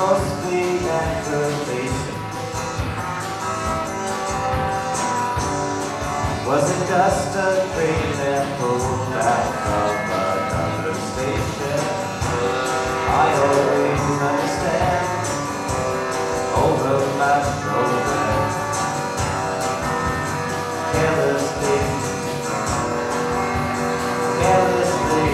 mostly aggravation. Was it just a train that pulled out from another station? I always understand over my shoulder, carelessly, carelessly.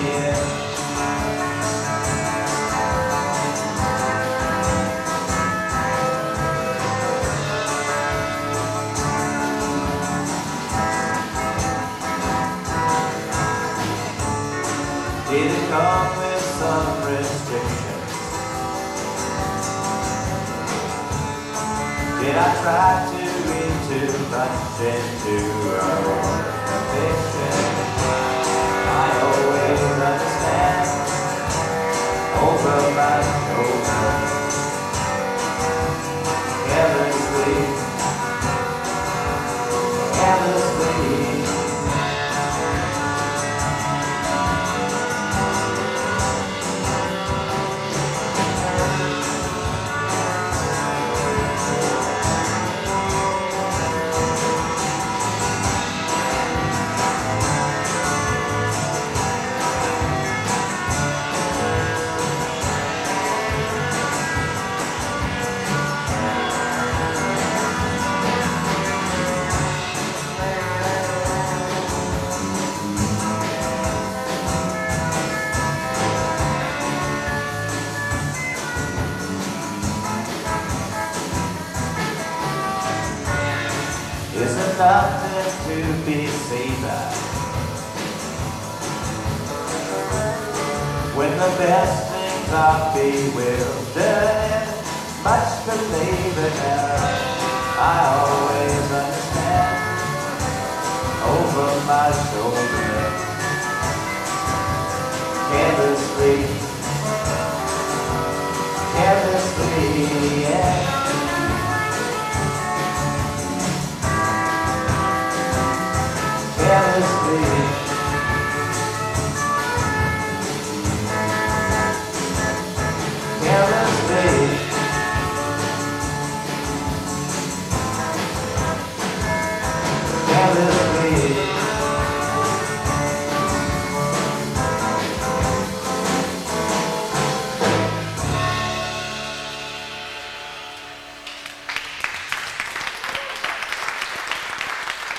Did it come with some restrictions? Did I try to read too much into our fiction? I always understand over my shoulder, carelessly, carelessly. Isn't nothing to be seen at when the best things are bewildering, much believing in. I always understand over my shoulder, carelessly, carelessly, yeah. Carelessly.